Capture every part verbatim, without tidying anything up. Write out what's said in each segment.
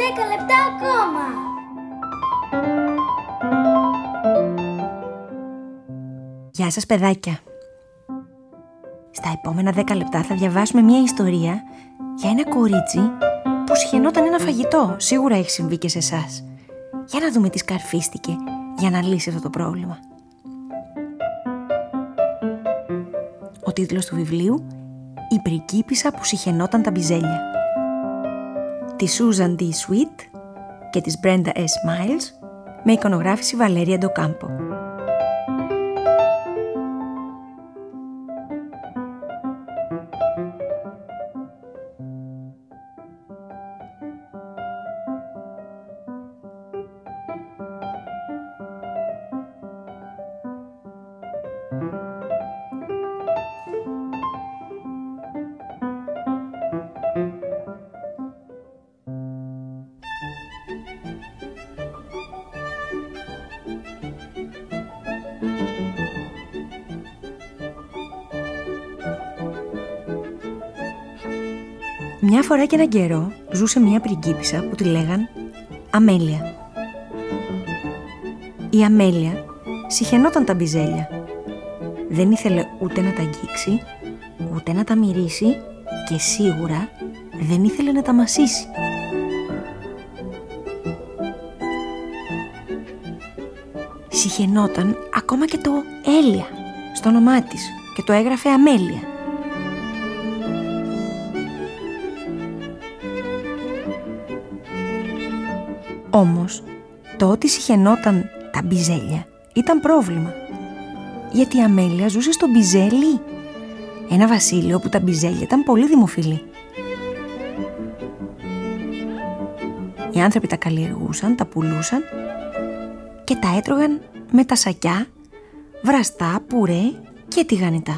δέκα λεπτά ακόμα. Γεια σας παιδάκια. Στα επόμενα δέκα λεπτά θα διαβάσουμε μια ιστορία για ένα κορίτσι που συχαινόταν ένα φαγητό. Σίγουρα έχει συμβεί και σε εσάς. Για να δούμε τι σκαρφίστηκε για να λύσει αυτό το πρόβλημα. Ο τίτλος του βιβλίου «Η πριγκίπισσα που συχαινόταν τα μπιζέλια» της Susan D. Sweet και της Brenda S. Miles με εικονογράφηση Βαλέρια Ντοκάμπο. Μια φορά και έναν καιρό ζούσε μια πριγκίπισσα που τη λέγαν Αμέλεια. Η Αμέλεια συχαινόταν τα μπιζέλια. Δεν ήθελε ούτε να τα αγγίξει, ούτε να τα μυρίσει και σίγουρα δεν ήθελε να τα μασίσει. Συχαινόταν ακόμα και το Έλια στο όνομά της και το έγραφε Αμέλεια. Όμως, το ότι συχαινόταν τα μπιζέλια ήταν πρόβλημα. Γιατί η Αμέλεια ζούσε στο Μπιζέλι, ένα βασίλειο όπου τα μπιζέλια ήταν πολύ δημοφιλή. Οι άνθρωποι τα καλλιεργούσαν, τα πουλούσαν και τα έτρωγαν με τα σακιά, βραστά, πουρέ και τηγανιτά.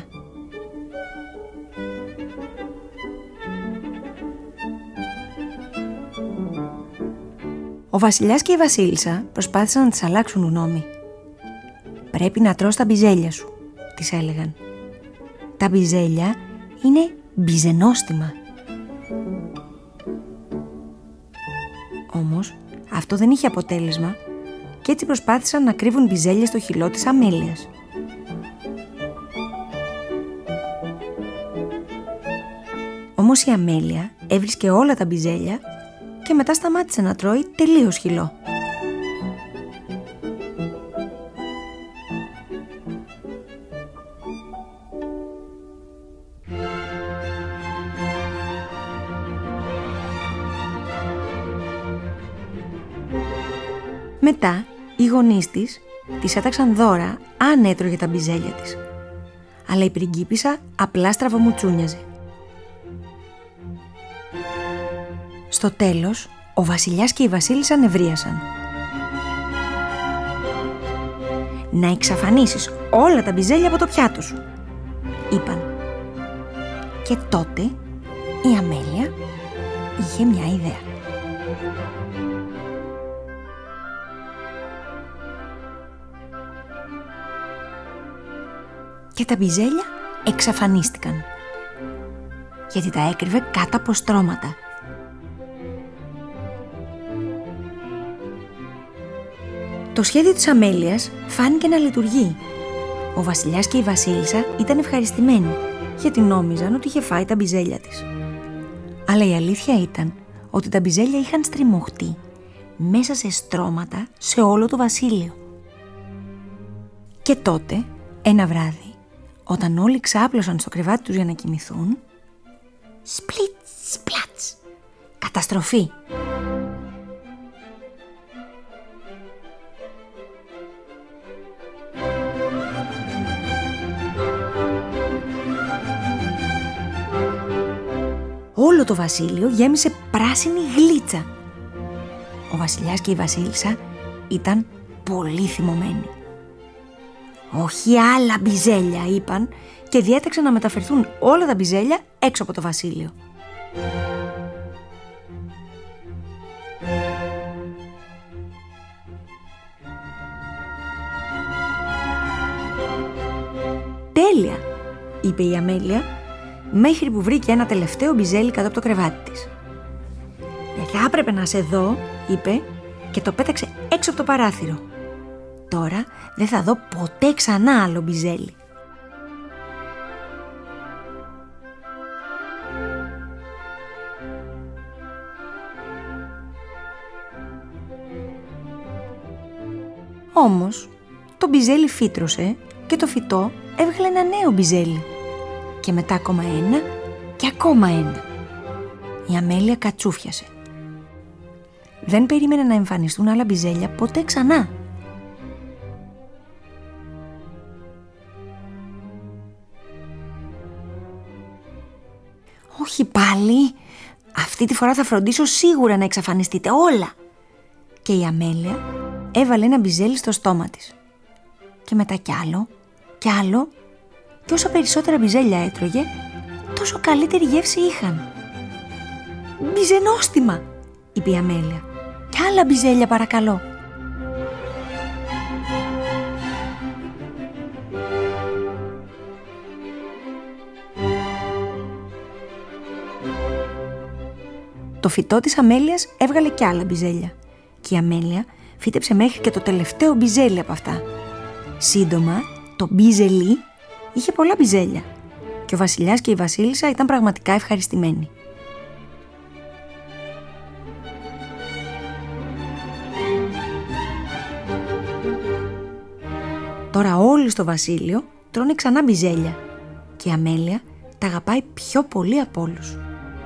Ο βασιλιάς και η βασίλισσα προσπάθησαν να τις αλλάξουν γνώμη. «Πρέπει να τρως τα μπιζέλια σου», της έλεγαν. «Τα μπιζέλια είναι μπιζενόστιμα». Όμως αυτό δεν είχε αποτέλεσμα και έτσι προσπάθησαν να κρύβουν μπιζέλια στο χυλό της Αμέλειας. Όμως η Αμέλεια έβρισκε όλα τα μπιζέλια και μετά σταμάτησε να τρώει τελείως χυλό. Μετά, οι γονείς της της έταξαν δώρα αν έτρωγε τα μπιζέλια της. Αλλά η πριγκίπισσα απλά στραβομουτσούνιαζε. Στο τέλος, ο βασιλιάς και η βασίλισσα νευρίασαν. «Να εξαφανίσεις όλα τα μπιζέλια από το πιάτο σου», είπαν. Και τότε η Αμέλεια είχε μια ιδέα. Και τα μπιζέλια εξαφανίστηκαν, γιατί τα έκρυβε κάτω από στρώματα. Το σχέδιο της Αμέλειας φάνηκε να λειτουργεί. Ο βασιλιάς και η βασίλισσα ήταν ευχαριστημένοι, γιατί νόμιζαν ότι είχε φάει τα μπιζέλια της. Αλλά η αλήθεια ήταν ότι τα μπιζέλια είχαν στριμωχτεί μέσα σε στρώματα σε όλο το βασίλειο. Και τότε, ένα βράδυ, όταν όλοι ξάπλωσαν στο κρεβάτι τους για να κοιμηθούν, σπλιτς, σπλατς, καταστροφή. Όλο το βασίλειο γέμισε πράσινη γλίτσα. Ο βασιλιάς και η βασίλισσα ήταν πολύ θυμωμένοι. «Όχι άλλα μπιζέλια», είπαν και διέταξαν να μεταφερθούν όλα τα μπιζέλια έξω από το βασίλειο. «Τέλεια», είπε η Αμέλεια, μέχρι που βρήκε ένα τελευταίο μπιζέλι κάτω από το κρεβάτι της. «Δεν «Θα έπρεπε να σε δω», είπε, και το πέταξε έξω από το παράθυρο. «Τώρα δεν θα δω ποτέ ξανά άλλο μπιζέλι». Όμως, το μπιζέλι φύτρωσε και το φυτό έβγαλε ένα νέο μπιζέλι. Και μετά ακόμα ένα και ακόμα ένα. Η Αμέλεια κατσούφιασε. Δεν περίμενε να εμφανιστούν άλλα μπιζέλια ποτέ ξανά. «Όχι πάλι, αυτή τη φορά θα φροντίσω σίγουρα να εξαφανιστείτε όλα». Και η Αμέλεια έβαλε ένα μπιζέλι στο στόμα της. Και μετά κι άλλο, κι άλλο, και όσο περισσότερα μπιζέλια έτρωγε, τόσο καλύτερη γεύση είχαν. «Μπιζενόστιμα», είπε η Αμέλεια. «Κι άλλα μπιζέλια παρακαλώ». Το φυτό της Αμέλειας έβγαλε κι άλλα μπιζέλια. Και η Αμέλεια φύτεψε μέχρι και το τελευταίο μπιζέλι από αυτά. Σύντομα, το μπιζελί είχε πολλά μπιζέλια και ο βασιλιάς και η βασίλισσα ήταν πραγματικά ευχαριστημένοι. Τώρα όλοι στο βασίλειο τρώνε ξανά μπιζέλια και η Αμέλεια τα αγαπάει πιο πολύ από όλους.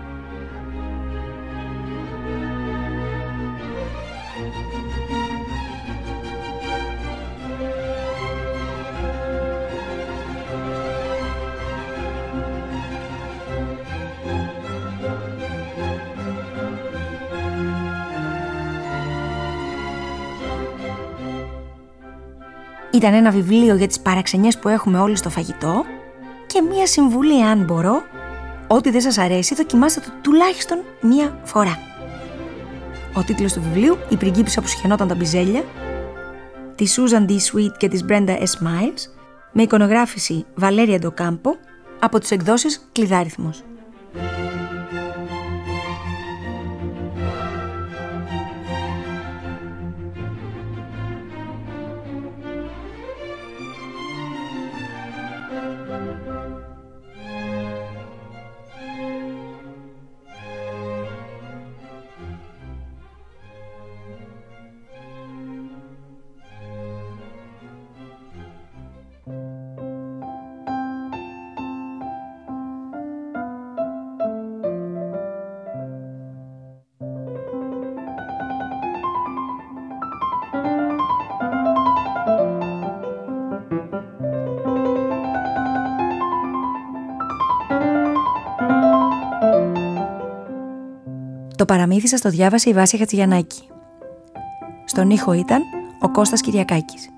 Ήταν ένα βιβλίο για τις παραξενιές που έχουμε όλοι στο φαγητό και μία συμβουλή, αν μπορώ: ό,τι δεν σας αρέσει δοκιμάστε το τουλάχιστον μία φορά. Ο τίτλος του βιβλίου «Η πριγκίπισσα που σχαινόταν τα μπιζέλια», της Susan D. Sweet και της Brenda S. Miles, με εικονογράφηση Βαλέρια Ντοκάμπο, από τις εκδόσεις Κλειδάριθμος. Το παραμύθι σας το διάβασε η Βάσια Χατζηγιαννάκη. Στον ήχο ήταν ο Κώστας Κυριακάκης.